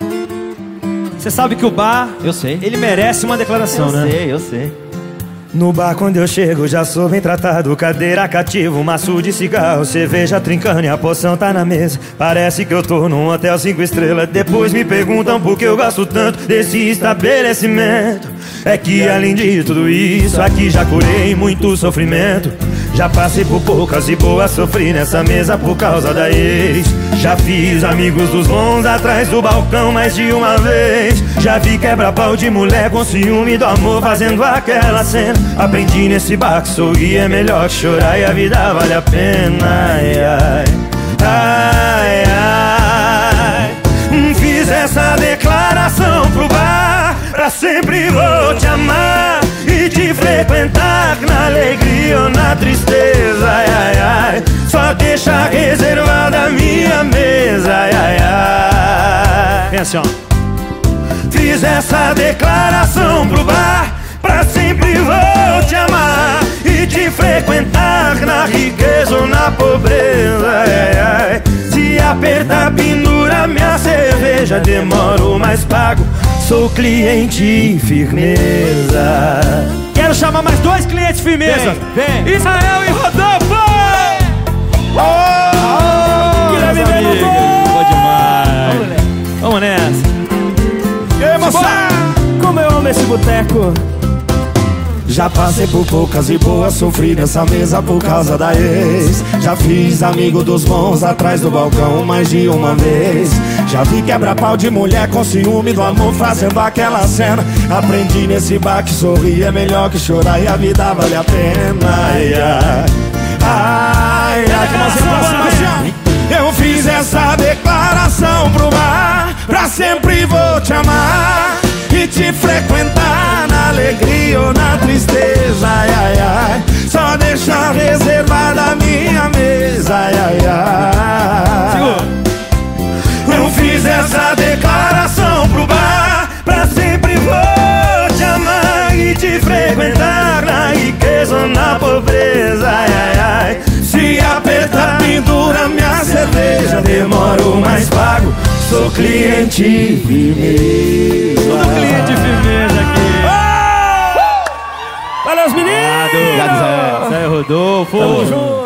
Você sabe que o bar, Eu sei. ele merece uma declaração, né? Eu sei. No bar quando eu chego já sou bem tratado. Cadeira cativa, maço de cigarro, cerveja trincando e a poção tá na mesa. Parece que eu tô num hotel 5 estrelas. Depois me perguntam por que eu gosto tanto desse estabelecimento. É que além de tudo isso, aqui já curei muito sofrimento. Já passei por poucas e boas, sofri nessa mesa por causa da ex. Já fiz amigos dos bons atrás do balcão mais de uma vez. Já vi quebra-pau de mulher com ciúme do amor fazendo aquela cena. Aprendi nesse bar que sorrir é melhor que chorar e a vida vale a pena. Ai, ai, ai, ai. Fiz essa declaração pro bar: pra sempre vou te amar e te frequentar, na alegria ou na tristeza. Ai, ai, ai. Só deixa reservada a minha mesa. Ai, ai, ai. Vem assim, ó. Fiz essa declaração pro bar: pra sempre vou te amar e te frequentar, na riqueza ou na pobreza. Ai, ai. Se apertar, pendura minha cerveja, demoro mas pago, sou cliente firmeza. Quero chamar mais 2 clientes firmeza. Vem. Israel e Rodolfo! Guilherme Venuto! Bom demais. Vamos nessa. E aí, moça? Como eu amo esse boteco. Já passei por poucas e boas, sofri nessa mesa por causa da ex. Já fiz amigo dos bons atrás do balcão mais de uma vez. Já vi quebra-pau de mulher com ciúme do amor fazendo aquela cena. Aprendi nesse bar que sorrir é melhor que chorar e a vida vale a pena. Ai, ai, ai, ai. Eu fiz essa declaração pro bar: pra sempre vou te amar e te frequentar, na alegria ou na tristeza. Ai, ai, ai. Só deixar reservada a minha mesa. Ai, ai, ai. Segura. Eu fiz essa declaração pro bar: pra sempre vou te amar e te frequentar, na riqueza ou na pobreza. Ai, ai, ai. Se apertar, pendura minha cerveja, demoro mas pago, sou cliente firmeza. Tudo cliente firmeza aqui. Valeu, os meninos! Obrigado, Zé. Zé Rodolfo. Tamo junto.